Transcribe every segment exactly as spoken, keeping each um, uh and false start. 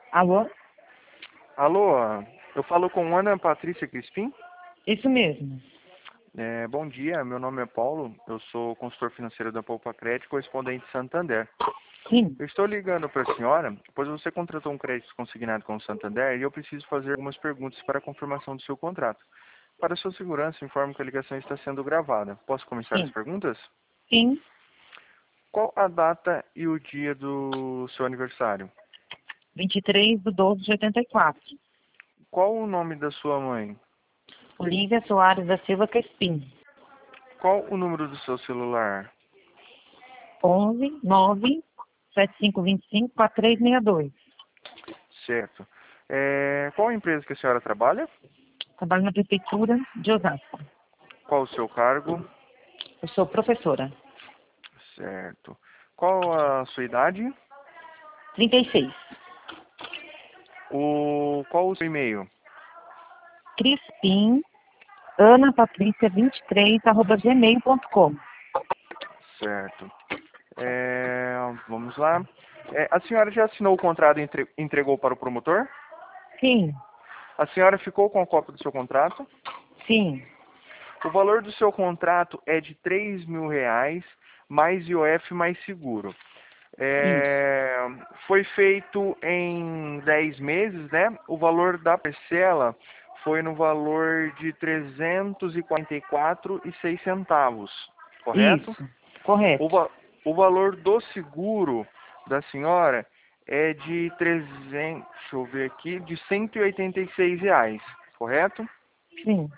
Alô? Alô, eu falo com Ana Patrícia Crispim. Isso mesmo. É, bom dia, meu nome é Paulo, eu sou consultor financeiro da Poupa Crédito, correspondente de Santander. Sim. Eu estou ligando para a senhora, pois você contratou um crédito consignado com o Santander e eu preciso fazer algumas perguntas para a confirmação do seu contrato. Para sua segurança, informo que a ligação está sendo gravada. Posso começar as Sim. perguntas? Sim. Qual a data e o dia do seu aniversário? vinte e três de doze de oitenta e quatro. Qual o nome da sua mãe? Olívia Soares da Silva Crispim. Qual o número do seu celular? onze nove sete cinco dois cinco quatro três seis dois. Certo. É, qual a empresa que a senhora trabalha? Trabalho na prefeitura de Osasco. Qual o seu cargo? Eu sou professora. Certo. Qual a sua idade? trinta e seis. O, qual o seu e-mail? Crispim Ana Patrícia vinte e três arroba gmail ponto com. Certo. É, vamos lá. É, a senhora já assinou o contrato e entre- entregou para o promotor? Sim. A senhora ficou com a cópia do seu contrato? Sim. O valor do seu contrato é de três mil reais, mais I O F mais seguro. Isso. É, foi feito em dez meses, né? O valor da parcela foi no valor de trezentos e quarenta e quatro reais e seis centavos, correto? Isso. O, Correto. va- o valor do seguro da senhora é de trezentos, deixa eu ver aqui, de cento e oitenta e seis reais, correto? Sim.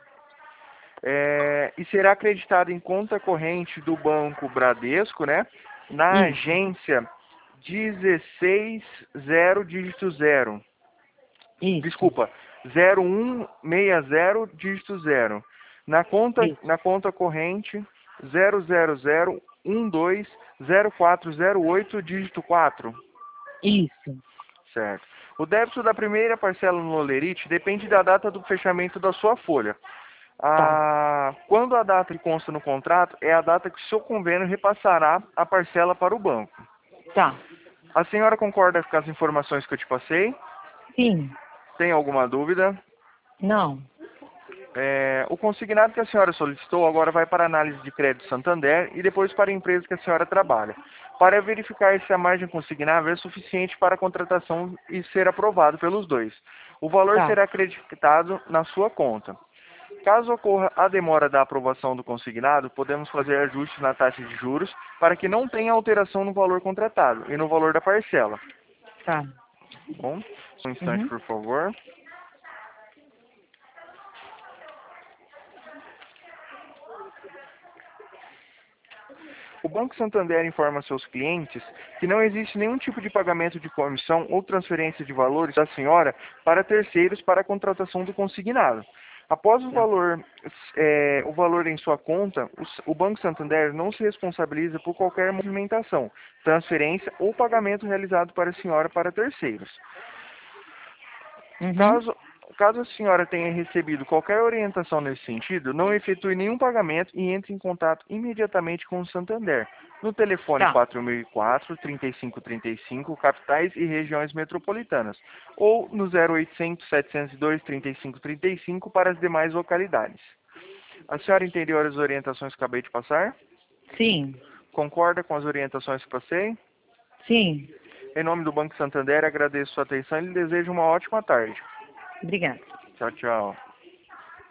É, e será acreditado em conta corrente do Banco Bradesco, né? Na Isso. agência dezesseis zero dígito zero. Isso. Desculpa, zero um seis zero dígito zero. Na conta, Isso. na conta corrente zero zero zero um dois zero quatro zero oito dígito quatro. Isso. Certo. O débito da primeira parcela no Olerite depende da data do fechamento da sua folha. Tá. Ah, quando a data que consta no contrato é a data que o seu convênio repassará a parcela para o banco. Tá. A senhora concorda com as informações que eu te passei? Sim. Tem alguma dúvida? Não. É, o consignado que a senhora solicitou agora vai para a análise de crédito Santander e depois para a empresa que a senhora trabalha, para verificar se a margem consignável é suficiente para a contratação e ser aprovado pelos dois. O valor Tá. será acreditado na sua conta. Caso ocorra a demora da aprovação do consignado, podemos fazer ajustes na taxa de juros para que não tenha alteração no valor contratado e no valor da parcela. Tá. Bom, só um instante, Uhum. por favor. O Banco Santander informa a seus clientes que não existe nenhum tipo de pagamento de comissão ou transferência de valores da senhora para terceiros para a contratação do consignado. Após o Tá. valor, é, o valor em sua conta, o, S- o Banco Santander não se responsabiliza por qualquer movimentação, transferência ou pagamento realizado para a senhora para terceiros. Uhum. Caso, caso a senhora tenha recebido qualquer orientação nesse sentido, não efetue nenhum pagamento e entre em contato imediatamente com o Santander, no telefone Tá. quatro mil e quatro, trinta e cinco trinta e cinco, capitais e regiões metropolitanas, ou no zero oitocentos, setecentos e dois, trinta e cinco trinta e cinco para as demais localidades. A senhora entendeu as orientações que acabei de passar? Sim. Concorda com as orientações que passei? Sim. Em nome do Banco Santander, agradeço sua atenção e lhe desejo uma ótima tarde. Obrigada. Tchau, tchau.